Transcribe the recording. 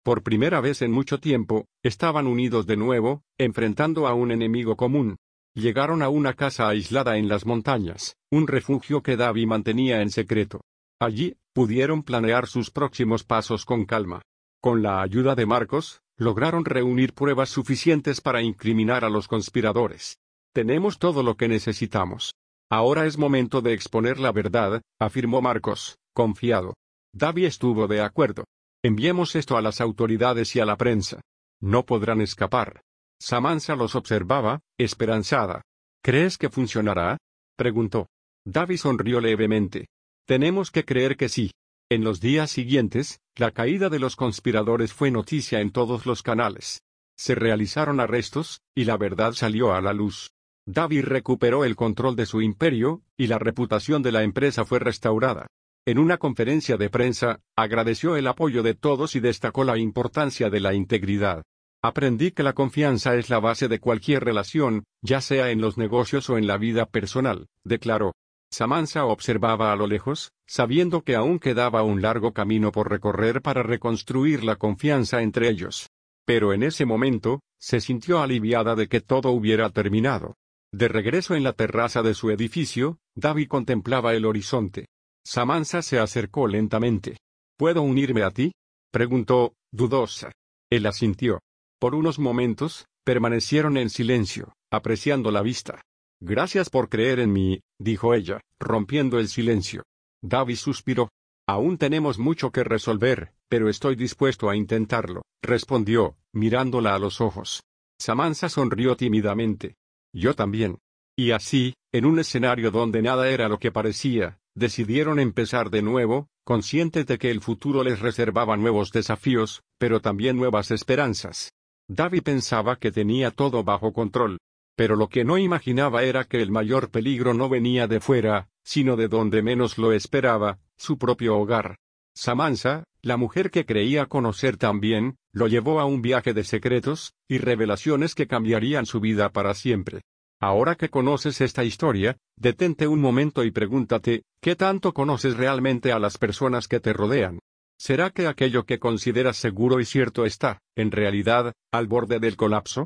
Por primera vez en mucho tiempo, estaban unidos de nuevo, enfrentando a un enemigo común. Llegaron a una casa aislada en las montañas, un refugio que Davy mantenía en secreto. Allí, pudieron planear sus próximos pasos con calma. Con la ayuda de Marcos, lograron reunir pruebas suficientes para incriminar a los conspiradores. Tenemos todo lo que necesitamos. Ahora es momento de exponer la verdad, afirmó Marcos, confiado. Davy estuvo de acuerdo. Enviemos esto a las autoridades y a la prensa. No podrán escapar. Samantha los observaba, esperanzada. ¿Crees que funcionará?, preguntó. Davy sonrió levemente. Tenemos que creer que sí. En los días siguientes, la caída de los conspiradores fue noticia en todos los canales. Se realizaron arrestos, y la verdad salió a la luz. Davy recuperó el control de su imperio, y la reputación de la empresa fue restaurada. En una conferencia de prensa, agradeció el apoyo de todos y destacó la importancia de la integridad. Aprendí que la confianza es la base de cualquier relación, ya sea en los negocios o en la vida personal, declaró. Samantha observaba a lo lejos, sabiendo que aún quedaba un largo camino por recorrer para reconstruir la confianza entre ellos. Pero en ese momento, se sintió aliviada de que todo hubiera terminado. De regreso en la terraza de su edificio, Davy contemplaba el horizonte. Samantha se acercó lentamente. ¿Puedo unirme a ti?, preguntó, dudosa. Él asintió. Por unos momentos, permanecieron en silencio, apreciando la vista. Gracias por creer en mí, dijo ella, rompiendo el silencio. Davy suspiró. Aún tenemos mucho que resolver, pero estoy dispuesto a intentarlo, respondió, mirándola a los ojos. Samantha sonrió tímidamente. Yo también. Y así, en un escenario donde nada era lo que parecía, decidieron empezar de nuevo, conscientes de que el futuro les reservaba nuevos desafíos, pero también nuevas esperanzas. Davy pensaba que tenía todo bajo control. Pero lo que no imaginaba era que el mayor peligro no venía de fuera, sino de donde menos lo esperaba, su propio hogar. Samantha, la mujer que creía conocer tan bien, lo llevó a un viaje de secretos y revelaciones que cambiarían su vida para siempre. Ahora que conoces esta historia, detente un momento y pregúntate, ¿qué tanto conoces realmente a las personas que te rodean? ¿Será que aquello que consideras seguro y cierto está, en realidad, al borde del colapso?